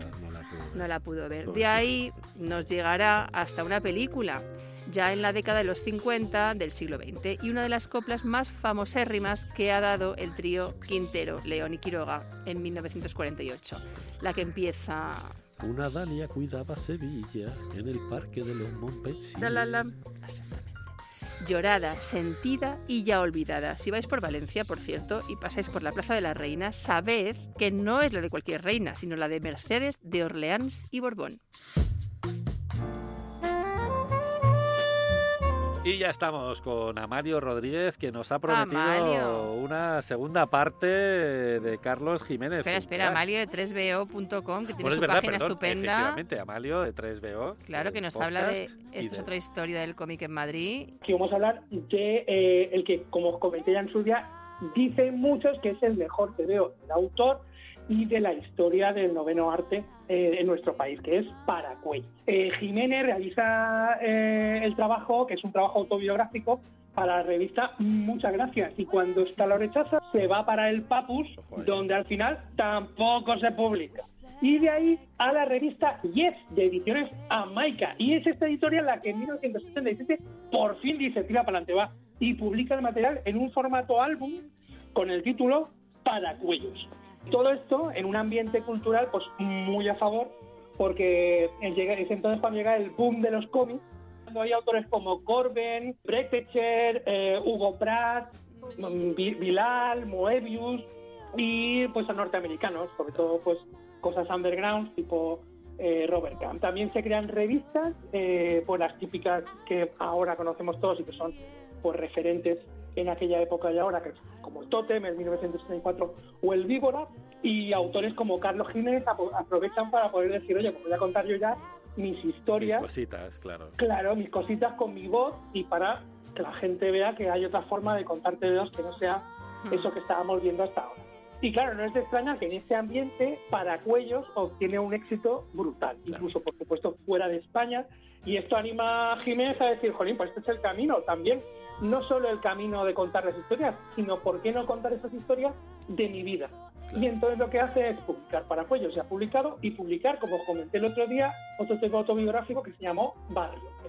No la pudo ver. De ahí nos llegará hasta una película, ya en la década de los 50 del siglo XX, y una de las coplas más famosérrimas que ha dado el trío Quintero, León y Quiroga en 1948, la que empieza... Una Dalia cuidaba Sevilla en el parque de los Montpensier. Exactamente. Llorada, sentida y ya olvidada. Si vais por Valencia, por cierto, y pasáis por la Plaza de la Reina, sabed que no es la de cualquier reina, sino la de Mercedes de Orleans y Borbón. Y ya estamos con Amalio Rodríguez, que nos ha prometido una segunda parte de Carlos Jiménez. Espera, Amalio de 3bo.com, que tiene su página estupenda. Efectivamente, Amalio de 3bo. Claro, que nos habla de... Esto es otra historia del cómic en Madrid. Aquí vamos a hablar de el que, como os comenté ya en su día, dicen muchos que es el mejor TVO del autor y de la historia del noveno arte en nuestro país, que es Paracuellos. Jiménez realiza el trabajo, que es un trabajo autobiográfico, para la revista Muchas Gracias, y cuando esta lo rechaza, se va para el Papus, donde al final tampoco se publica. Y de ahí a la revista Yes, de Ediciones Amaica, y es esta editorial la que en 1977 por fin dice, tira para adelante, va, y publica el material en un formato álbum con el título Paracuellos. Todo esto en un ambiente cultural pues muy a favor, porque es entonces cuando llega el boom de los cómics, cuando hay autores como Corben, Breakfecher, Hugo Pratt, Bilal, Moebius, y pues a norteamericanos, sobre todo pues cosas underground tipo Robert Crumb. También se crean revistas, pues las típicas que ahora conocemos todos y que son pues referentes en aquella época y ahora, que como el Tótem, en 1964, o el Víbora, y autores como Carlos Jiménez aprovechan para poder decir, oye, pues voy a contar yo ya mis historias. Mis cositas, claro. Claro, mis cositas con mi voz, y para que la gente vea que hay otra forma de contar TVOs que no sea eso que estábamos viendo hasta ahora. Y claro, no es de extrañar que en este ambiente Paracuellos obtiene un éxito brutal, incluso, por supuesto, fuera de España, y esto anima a Jiménez a decir, jolín, pues este es el camino también. No solo el camino de contar las historias, sino por qué no contar esas historias de mi vida. Claro. Y entonces lo que hace es publicar Paracuellos, se ha publicado, y publicar, como os comenté el otro día, otro tema autobiográfico que se llamó Barrio.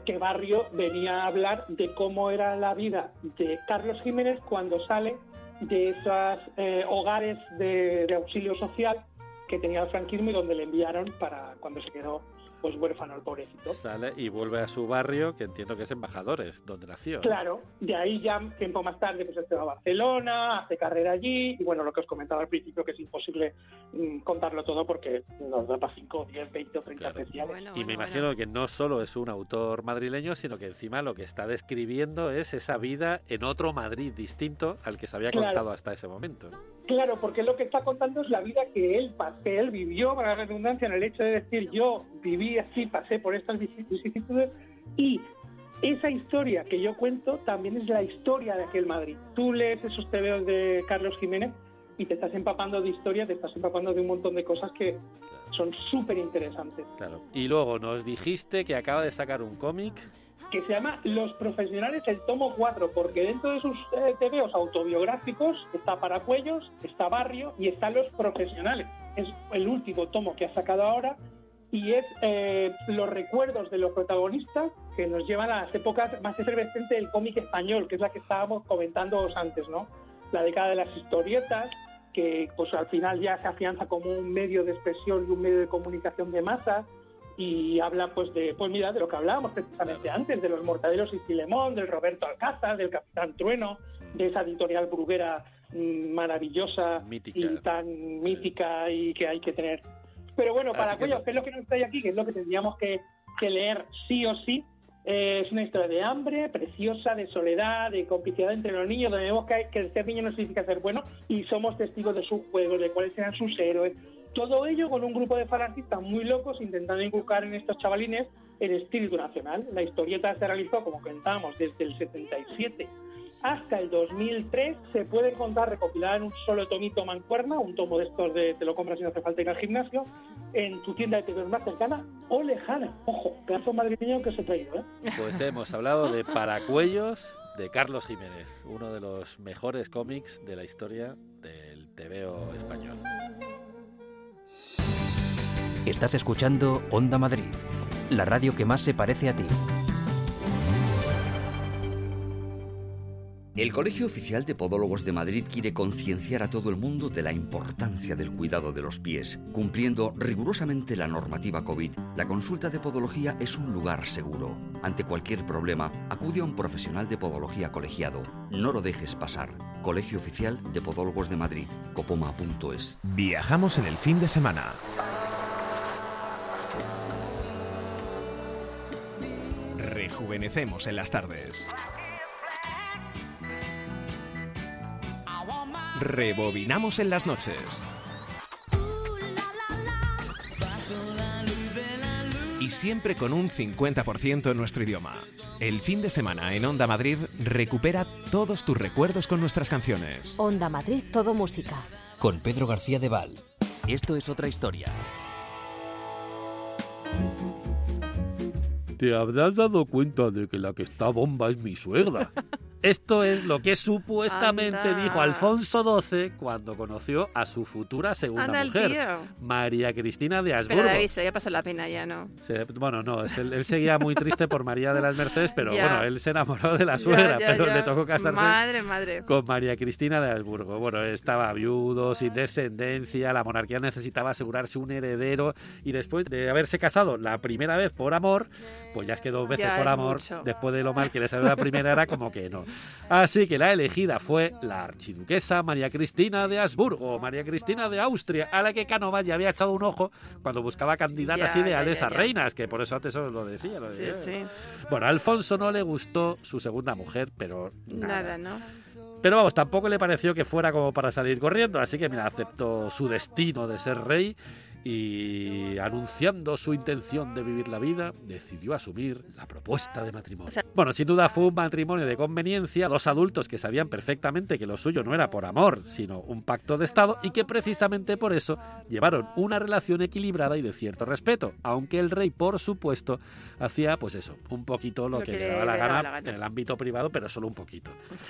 que Barrio venía a hablar de cómo era la vida de Carlos Jiménez cuando sale de esos hogares de auxilio social que tenía el franquismo y donde le enviaron para cuando se quedó pues huérfano el pobrecito. Sale y vuelve a su barrio, que entiendo que es Embajadores, donde nació. Claro, de ahí ya tiempo más tarde pues se va a Barcelona, hace carrera allí, y bueno, lo que os comentaba al principio, que es imposible contarlo todo porque nos da para 5, 10, 20 o 30 especiales. Y me imagino que no solo es un autor madrileño, sino que encima lo que está describiendo es esa vida en otro Madrid distinto al que se había contado hasta ese momento. Claro, porque lo que está contando es la vida que él vivió, para la redundancia, en el hecho de decir yo viví así, pasé por estas vicisitudes, y esa historia que yo cuento también es la historia de aquel Madrid. Tú lees esos tebeos de Carlos Jiménez y te estás empapando de historia, te estás empapando de un montón de cosas que son súper interesantes. Claro. Y luego nos dijiste que acaba de sacar un cómic que se llama Los Profesionales, el tomo 4, porque dentro de sus tebeos autobiográficos está Paracuellos, está Barrio y están Los Profesionales. Es el último tomo que ha sacado ahora y es los recuerdos de los protagonistas que nos llevan a las épocas más efervescentes del cómic español, que es la que estábamos comentando antes, ¿no? La década de las historietas, que pues al final ya se afianza como un medio de expresión y un medio de comunicación de masas, y habla de lo que hablábamos precisamente antes, de los Mortadelos y Filemón, del Roberto Alcázar, del Capitán Trueno, de esa editorial bruguera maravillosa, mítica. Y tan mítica y que hay que tener. Pero bueno, Paracuellos, que es lo que nos trae aquí, que es lo que tendríamos que leer sí o sí, es una historia de hambre, preciosa, de soledad, de complicidad entre los niños, donde vemos que el ser niño no significa ser bueno y somos testigos de sus juegos, de cuáles eran sus héroes. Todo ello con un grupo de falangistas muy locos intentando inculcar en estos chavalines el espíritu nacional. La historieta se realizó, como comentábamos, desde el 77 hasta el 2003. Se puede encontrar recopilada en un solo tomito mancuerna, un tomo de estos te lo compras y no hace falta ir al gimnasio, en tu tienda de tebeos más cercana o lejana. Ojo, pedazo madrileño que se ha traído, ¿eh? Pues hemos hablado de Paracuellos, de Carlos Jiménez, uno de los mejores cómics de la historia del tebeo español. Estás escuchando Onda Madrid, la radio que más se parece a ti. El Colegio Oficial de Podólogos de Madrid quiere concienciar a todo el mundo de la importancia del cuidado de los pies. Cumpliendo rigurosamente la normativa COVID, la consulta de podología es un lugar seguro. Ante cualquier problema, acude a un profesional de podología colegiado. No lo dejes pasar. Colegio Oficial de Podólogos de Madrid, copoma.es. Viajamos en el fin de semana. Rejuvenecemos en las tardes. Rebobinamos en las noches. Y siempre con un 50% en nuestro idioma. El fin de semana en Onda Madrid recupera todos tus recuerdos con nuestras canciones. Onda Madrid, todo música. Con Pedro García de Val. Esto es otra historia. ¿Te habrás dado cuenta de que la que está bomba es mi suegra? Esto es lo que supuestamente dijo Alfonso XII cuando conoció a su futura segunda mujer, María Cristina de Habsburgo. Espera, David, se le había pasado la pena ya, ¿no? Bueno, no, él seguía muy triste por María de las Mercedes, pero bueno, él se enamoró de la suegra, pero le tocó casarse madre. con María Cristina de Habsburgo. Bueno, estaba viudo, sin descendencia, la monarquía necesitaba asegurarse un heredero y después de haberse casado la primera vez por amor, pues ya es que 2 veces por amor, mucho. Después de lo mal que le salió la primera era como que no. Así que la elegida fue la archiduquesa María Cristina de Habsburgo, María Cristina de Austria, a la que Cánovas ya había echado un ojo cuando buscaba candidatas ideales a reinas, que por eso antes os lo decía. Sí. Bueno, a Alfonso no le gustó su segunda mujer, pero nada, ¿no? Pero vamos, tampoco le pareció que fuera como para salir corriendo, así que mira, aceptó su destino de ser rey y, anunciando su intención de vivir la vida, decidió asumir la propuesta de matrimonio. Bueno, sin duda fue un matrimonio de conveniencia, 2 adultos que sabían perfectamente que lo suyo no era por amor, sino un pacto de Estado, y que precisamente por eso llevaron una relación equilibrada y de cierto respeto, aunque el rey, por supuesto, hacía pues eso, un poquito lo que le daba la gana en el ámbito privado, pero solo un poquito.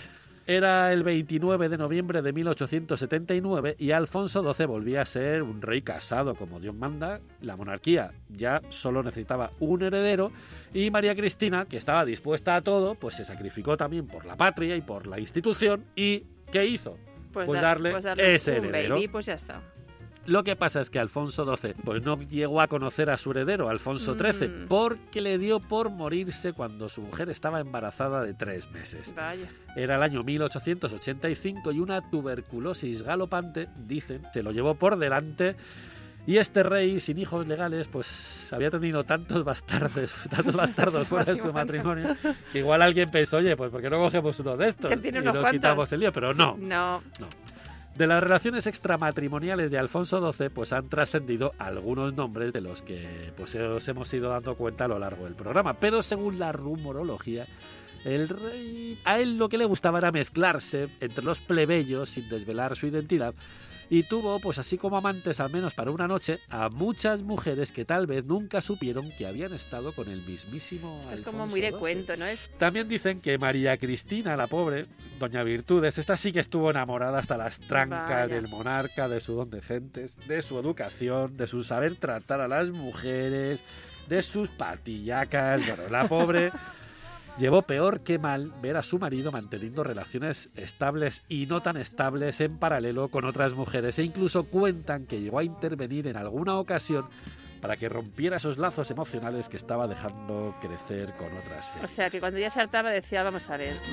Era el 29 de noviembre de 1879 y Alfonso XII volvía a ser un rey casado como Dios manda. La monarquía ya solo necesitaba un heredero y María Cristina, que estaba dispuesta a todo, pues se sacrificó también por la patria y por la institución. ¿Y qué hizo? Pues darle ese heredero. Baby, pues ya está. Lo que pasa es que Alfonso XII pues no llegó a conocer a su heredero, Alfonso XIII, porque le dio por morirse cuando su mujer estaba embarazada de 3 meses. Vaya. Era el año 1885 y una tuberculosis galopante, dicen, se lo llevó por delante. Y este rey, sin hijos legales, pues había tenido tantos bastardos fuera de su matrimonio, que igual alguien pensó, oye, pues ¿por qué no cogemos uno de estos? Y nos quitamos el lío, pero no. No. De las relaciones extramatrimoniales de Alfonso XII, pues han trascendido algunos nombres de los que pues os hemos ido dando cuenta a lo largo del programa. Pero según la rumorología, el rey, a él lo que le gustaba era mezclarse entre los plebeyos sin desvelar su identidad. Y tuvo, pues así como amantes, al menos para una noche, a muchas mujeres que tal vez nunca supieron que habían estado con el mismísimo Esto Alfonso es como muy de XII. cuento, ¿no? También dicen que María Cristina, la pobre, doña Virtudes, esta sí que estuvo enamorada hasta las trancas del monarca, de su don de gentes, de su educación, de su saber tratar a las mujeres, de sus patillacas. Bueno, la pobre... Llevó peor que mal ver a su marido manteniendo relaciones estables y no tan estables en paralelo con otras mujeres, e incluso cuentan que llegó a intervenir en alguna ocasión para que rompiera esos lazos emocionales que estaba dejando crecer con otras féminas. O sea, que cuando ya se hartaba decía, vamos a ver.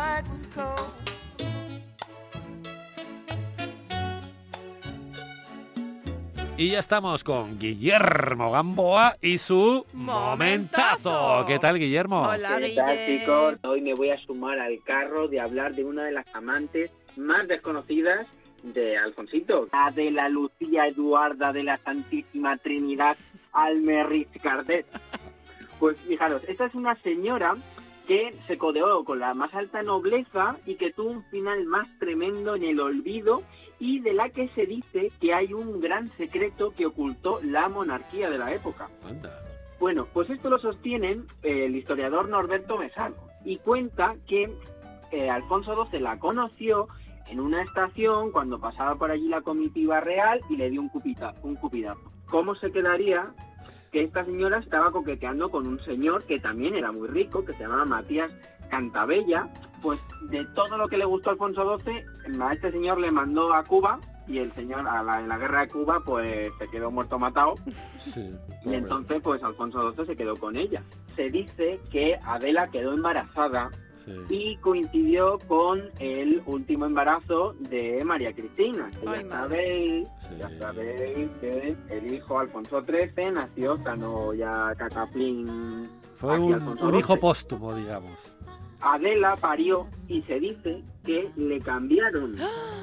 Y ya estamos con Guillermo Gamboa y su momentazo. ¿Qué tal, Guillermo? Hola, ¿Qué tal, chicos? Hoy me voy a sumar al carro de hablar de una de las amantes más desconocidas de Alfonsito, la de la Lucía Eduarda de la Santísima Trinidad Almerich Cardet. Pues fijaros, esta es una señora que se codeó con la más alta nobleza y que tuvo un final más tremendo en el olvido, y de la que se dice que hay un gran secreto que ocultó la monarquía de la época. Anda. Bueno, pues esto lo sostiene el historiador Norberto Mesano, y cuenta que Alfonso XII la conoció en una estación cuando pasaba por allí la comitiva real y le dio un cupidazo. ¿Cómo se quedaría que esta señora estaba coqueteando con un señor que también era muy rico, que se llamaba Matías Cantabella? Pues de todo lo que le gustó a Alfonso XII, a este señor le mandó a Cuba, y el señor en la guerra de Cuba pues se quedó muerto matado. Sí, y entonces pues Alfonso XII se quedó con ella. Se dice que Adela quedó embarazada, sí, y coincidió con el último embarazo de María Cristina. Que ya sabéis que el hijo Alfonso XIII nació cuando ya Cataplín. Fue un hijo póstumo, digamos. Adela parió y se dice que le cambiaron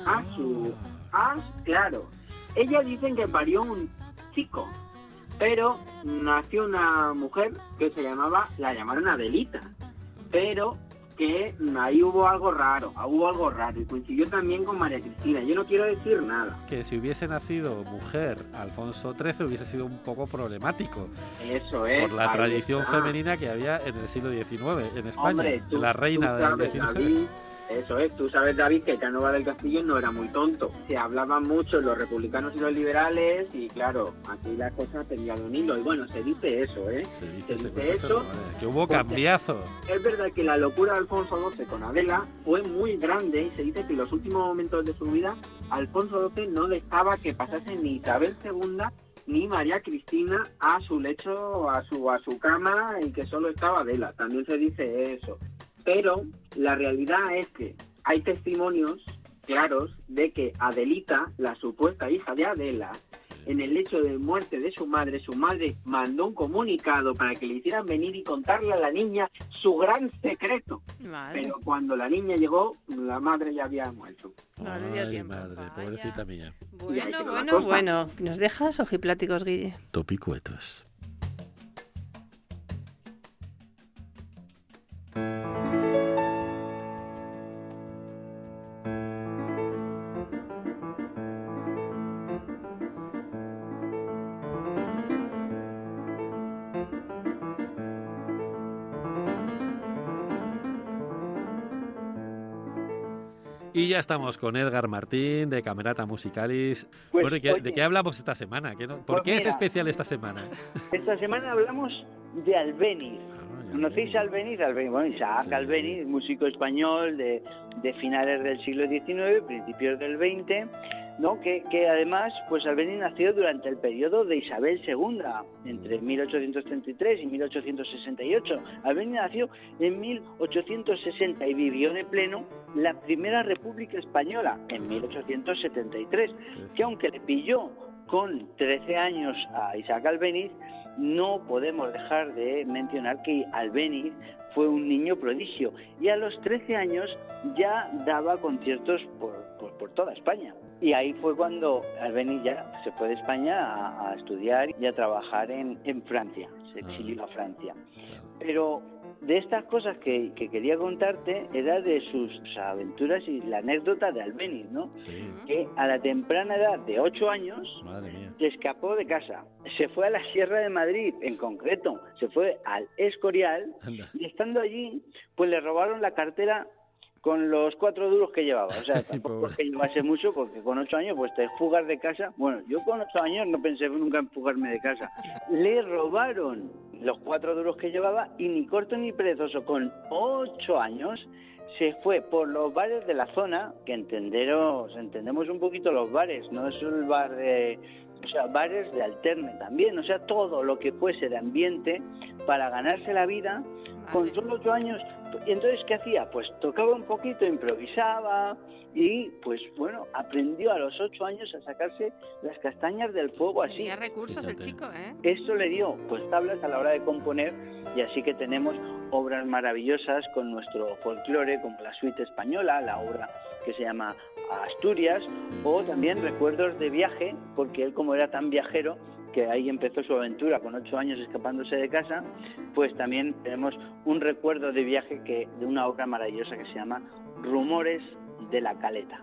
claro, ella dicen que parió un chico, pero nació una mujer que la llamaron Adelita, pero que ahí hubo algo raro, y coincidió también con María Cristina. Yo no quiero decir nada. Que si hubiese nacido mujer Alfonso XIII hubiese sido un poco problemático. Eso es. Por la tradición femenina que había en el siglo XIX en España. Hombre, la reina del XIX. David, eso es, tú sabes, David, que Cánovas del Castillo no era muy tonto. Se hablaban mucho los republicanos y los liberales, y claro, aquí la cosa tenía un hilo. Y bueno, se dice eso, ¿eh? Se dice eso, que hubo cambiazo. Es verdad que la locura de Alfonso XII con Adela fue muy grande, y se dice que en los últimos momentos de su vida Alfonso XII no dejaba que pasase ni Isabel II ni María Cristina a su lecho, a su cama, y que solo estaba Adela. También se dice eso. Pero la realidad es que hay testimonios claros de que Adelita, la supuesta hija de Adela, en el hecho de muerte de su madre mandó un comunicado para que le hicieran venir y contarle a la niña su gran secreto. Vale. Pero cuando la niña llegó, la madre ya había muerto. Ay, madre, pobrecita mía. Bueno. ¿Nos dejas ojipláticos, Guille? Topicuetos. Y ya estamos con Edgar Martín de Camerata Musicalis. Pues, bueno, ¿de qué hablamos esta semana? ¿Por qué es especial esta semana? Esta semana hablamos de Albéniz. ¿Conocéis a Albéniz? Bueno, Isaac Albéniz, músico español de finales del siglo XIX, principios del XX, ¿no? Que además, pues Albéniz nació durante el periodo de Isabel II, entre 1833 y 1868. Albéniz nació en 1860 y vivió de pleno la Primera República Española en 1873, que aunque le pilló con 13 años a Isaac Albéniz, no podemos dejar de mencionar que Albéniz fue un niño prodigio y a los 13 años ya daba conciertos por toda España. Y ahí fue cuando Albéniz ya se fue de España a estudiar y a trabajar en Francia, se exilió a Francia. Pero de estas cosas que quería contarte era de sus aventuras y la anécdota de Albéniz, ¿no? Sí. Que a la temprana edad de 8 años se escapó de casa, se fue a la Sierra de Madrid, en concreto, se fue al Escorial. Anda. Y estando allí, pues le robaron la cartera con los 4 duros que llevaba. O sea, tampoco es que llevase mucho, porque con 8 años pues te fugas de casa. Bueno, yo con 8 años no pensé nunca en fugarme de casa. Le robaron los 4 duros que llevaba y ni corto ni perezoso, con 8 años, se fue por los bares de la zona, que entendemos un poquito los bares, no es el bar de... O sea, bares de alterne también, o sea, todo lo que fuese de ambiente para ganarse la vida con solo 8 años. Y entonces, ¿qué hacía? Pues tocaba un poquito, improvisaba y, pues bueno, aprendió a los 8 años a sacarse las castañas del fuego así. Tenía recursos el chico, ¿eh? Esto le dio, pues, tablas a la hora de componer y así que tenemos obras maravillosas con nuestro folclore, como la suite española, la obra que se llama Asturias, o también recuerdos de viaje, porque él, como era tan viajero, que ahí empezó su aventura con 8 años escapándose de casa, pues también tenemos un recuerdo de viaje de una obra maravillosa que se llama Rumores de la Caleta.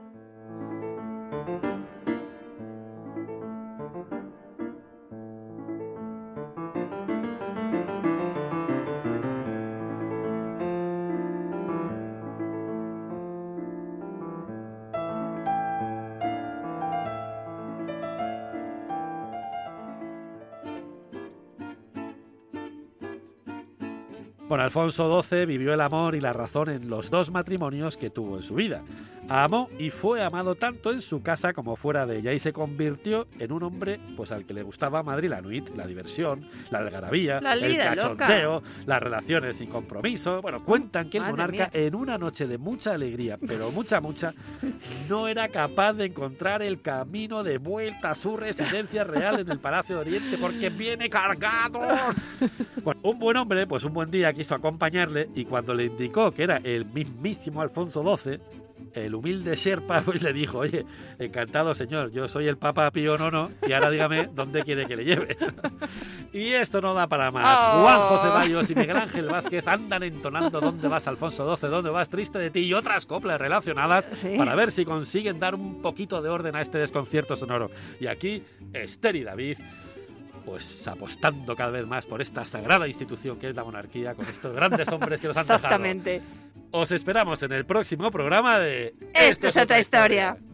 Bueno, Alfonso XII vivió el amor y la razón en los 2 matrimonios que tuvo en su vida. Amó y fue amado tanto en su casa como fuera de ella y se convirtió en un hombre pues al que le gustaba Madrid la nuit, la diversión, la algarabía, el cachondeo, las relaciones sin compromiso. Bueno, cuentan que el monarca en una noche de mucha alegría, pero mucha, no era capaz de encontrar el camino de vuelta a su residencia real en el Palacio de Oriente porque viene cargado. Bueno, un buen hombre, pues un buen día quiso acompañarle y cuando le indicó que era el mismísimo Alfonso XII, el humilde Sherpa pues le dijo: oye, encantado señor, yo soy el Papa Pío IX y ahora dígame dónde quiere que le lleve. Y esto no da para más. Juanjo Ceballos y Miguel Ángel Vázquez andan entonando ¿Dónde vas, Alfonso XII? ¿Dónde vas, triste de ti? Y otras coplas relacionadas para ver si consiguen dar un poquito de orden a este desconcierto sonoro. Y aquí Esther y David, pues apostando cada vez más por esta sagrada institución que es la monarquía, con estos grandes hombres que nos han dejado. Exactamente. Os esperamos en el próximo programa de Esto es otra historia.